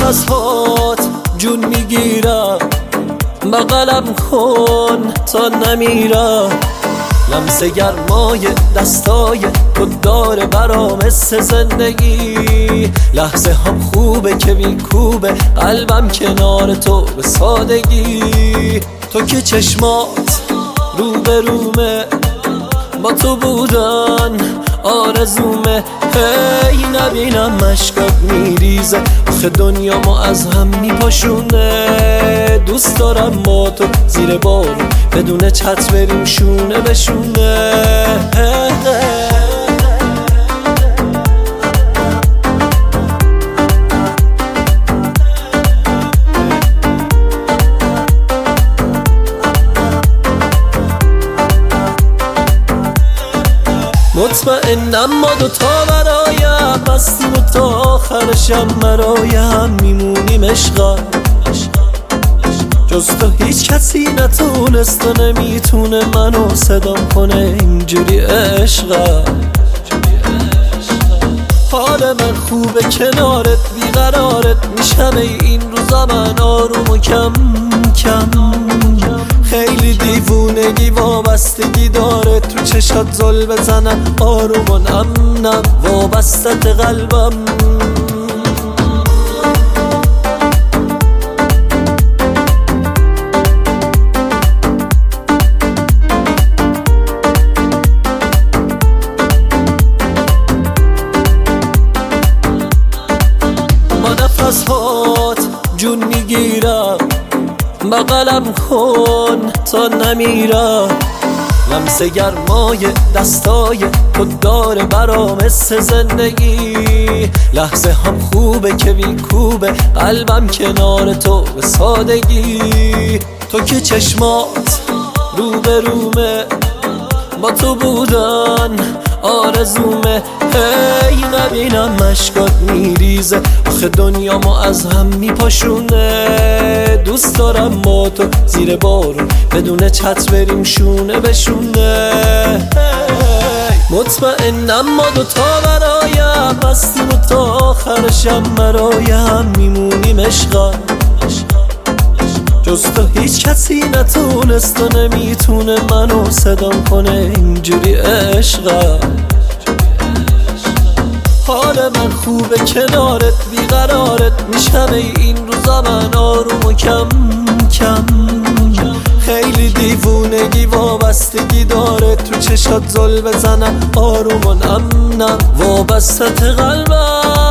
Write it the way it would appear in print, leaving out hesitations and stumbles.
نفسهات جون میگیرم، بغلم کن تا نمیرم. لمس گرمای دستای تو داره برام حس زندگی. لحظه هم خوبه که میکوبه قلبم کنار تو به سادگی. تو که چشمات رو به رومه، با تو بودن آرزومه. هی نبینم مشکات میریزه، آخه دنیامو از هم میپاشونه. دوست دارم با تو زیر بارون بدون چت بریم شونه به شونه. مطمئنم ما دوتا برایم بستیم و تا آخرشم برایم میمونیم عشقا. جز تو هیچ کسی نتونست و نمیتونه منو صدام کنه اینجوری عشقا. حال من خوبه کنارت، بیقرارت میشم این روزا من آروم و کم کم. خیلی دیوونگی وابستگی داره، تو چشات زل بزنم آروم و نم نم وابستت قلبم. با نفسهات جون میگیرم، بغلم کن تا نمیرم. لمس گرمای دستای تو داره برام حس زندگی. لحظه هم خوبه که میکوبه قلبم کنار تو به سادگی. تو که چشمات رو به رومه، با تو بودن آرزومه. هی نبینم مشکات میریزه، آخه دنیامو از هم میپاشونه. دوست دارم با تو زیر بارون بدون چت بریم شونه به شونه. مطمئنم ما دوتا برایم بستیم و تا آخرشم برایم میمونیم عشقا. جز تو هیچ کسی نتونست و نمیتونه منو صدام کنه اینجوری عشقا. حال من خوبه کنارت، بیقرارت میشم این روزا من آروم و کم کم. خیلی دیوونگی وابستگی داره، تو چشات زل بزنم آروم و نم نم وابستت قلبم.